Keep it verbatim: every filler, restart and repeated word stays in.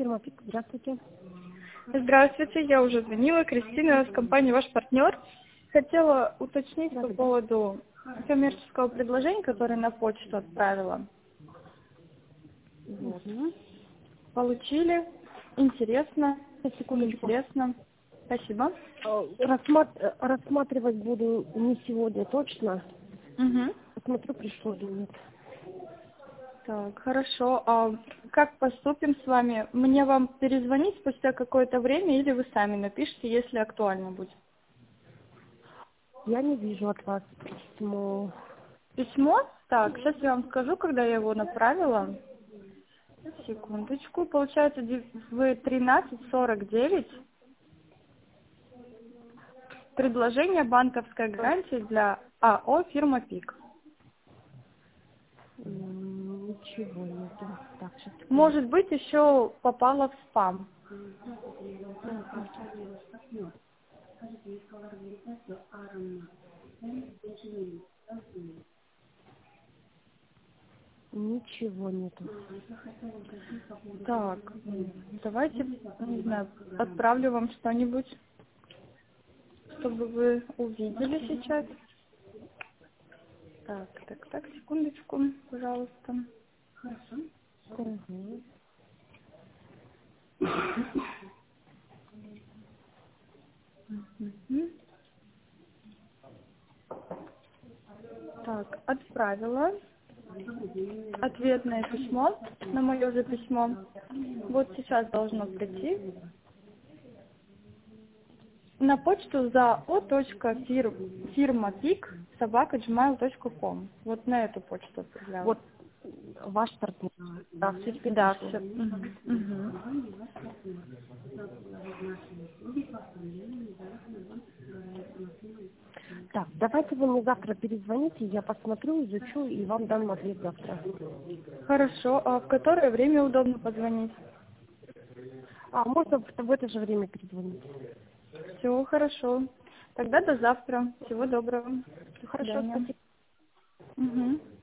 фирма ПИК. Здравствуйте. Здравствуйте, я уже звонила, Кристина с компании «Ваш партнер». Хотела уточнить по поводу коммерческого предложения, которое на почту отправила. Вот. Угу. Получили. Интересно. Секундочку. Интересно. Спасибо. Рассмат- Рассматривать буду не сегодня точно. Угу. Посмотрю, пришло или нет. Так, хорошо. А как поступим с вами? Мне вам перезвонить спустя какое-то время или вы сами напишите, если актуально будет? Я не вижу от вас письмо. Письмо? Так, сейчас я вам скажу, когда я его направила. Секундочку. Получается, в тринадцать сорок девять предложение банковской гарантии для АО «Фирма ПИК». М, Ничего нету. Так, сейчас. Может быть, еще попало в спам. Ничего нету. Так, давайте, не знаю, отправлю вам что-нибудь, чтобы вы увидели сейчас. Так, так, так, секундочку, пожалуйста. Угу. Мгм. Так, отправила ответное письмо на мое же письмо. Вот сейчас должно прийти. На почту зао.фирмапик собака джимейл точка ком. Вот на эту почту отправляла. Вот ваш партнер. Да, все теперь Да, пришло. все. Угу. Угу. Так, давайте вы мне завтра перезвоните, я посмотрю, изучу и вам дам ответ завтра. Хорошо. А в которое время удобно позвонить? А, можно в, в это же время перезвонить? Все, хорошо. Тогда до завтра. Всего доброго. До Хорошо, свидания. спасибо. Угу.